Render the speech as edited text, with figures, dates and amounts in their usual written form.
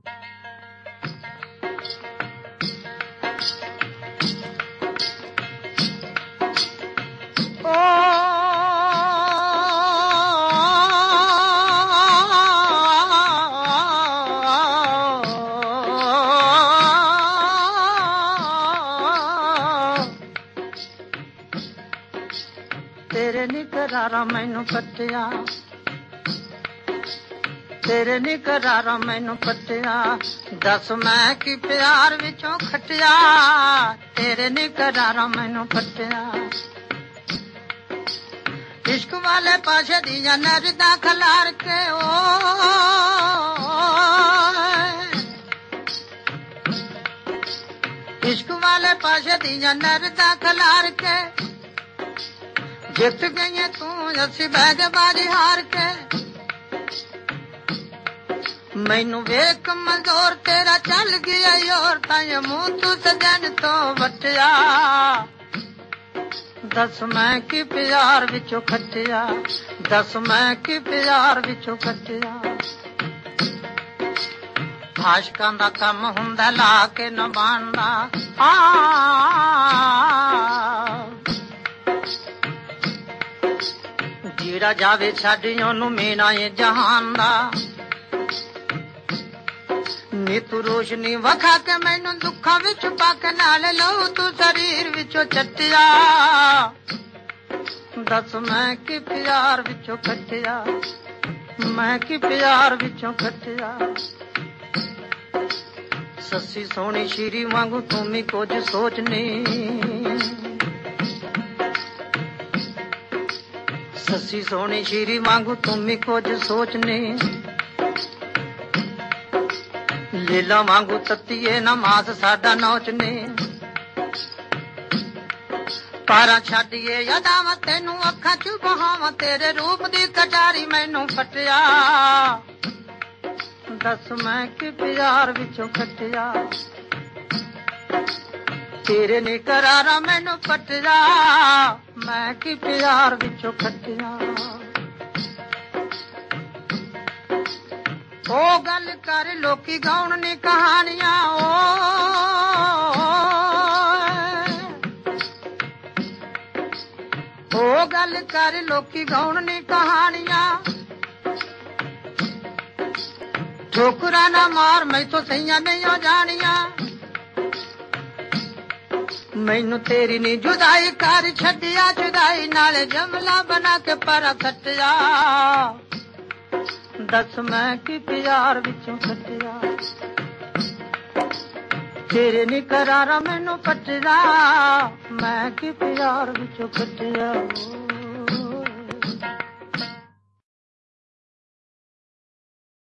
तेरे नी करारा मैनू पट्टिया, तेरे नी करारा मैनू पट्टिया, दस मैं की प्यार विचों खटिया, तेरे नी करारा मैनू पट्टिया। इश्क वाले पाशे दिया नरदा खलार के ओ इश्क वाले पाशे दिया नरदा खलार के, जित गई तू असी बैग बाजी हार के, मैनू वेख मजोर तेरा चल गया योर ताए मुंह तू सजन तो बटिया, दस मैं की प्यार विचों खटिया, दस मैं की प्यार विचों खटिया। आशकां दा कम हुंदा ला के न बांदा, जीड़ा जावे छड्डी ओनू मीना ए जहान दा, नी तू रोशनी वखा के मैनू दुखा विच पाके नाल लहू तू शरीर विचों चटिया, दस मैं की प्यार विचों खटिया, मैं की प्यार विचों खटिया। सस्सी सोहनी श्री वांगू तू भी कुछ सोचनी, सस्सी सोहनी श्री वांगू तू भी कुछ सोचनी, लीला वांगू तत्तीए नमाज साडा नौचनी, पारा छड्डिए यादां तेनू अखां च बहावां, तेरे रूप दी कटारी मैनू फटिया, दस मैं की प्यार विचों खटिया, तेरे नी करारा मैनू पटिया, मैं की प्यार विचों खटिया। ओ गल कर लोकी गाउण नी कहानियां, ओ गल कर लोकी गाउण नी कहानियां, ठोकरा ना मार मैं तो सैया नहीं हो जानिया, मैनू तेरी नी जुदाई कर छड्डिया, जुदाई नाले जमला बना के परा खटिया, दस मैं की प्यार विचों खटिया, तेरे नी करारा मैनू पटिया, मैं की प्यार विचों खटिया।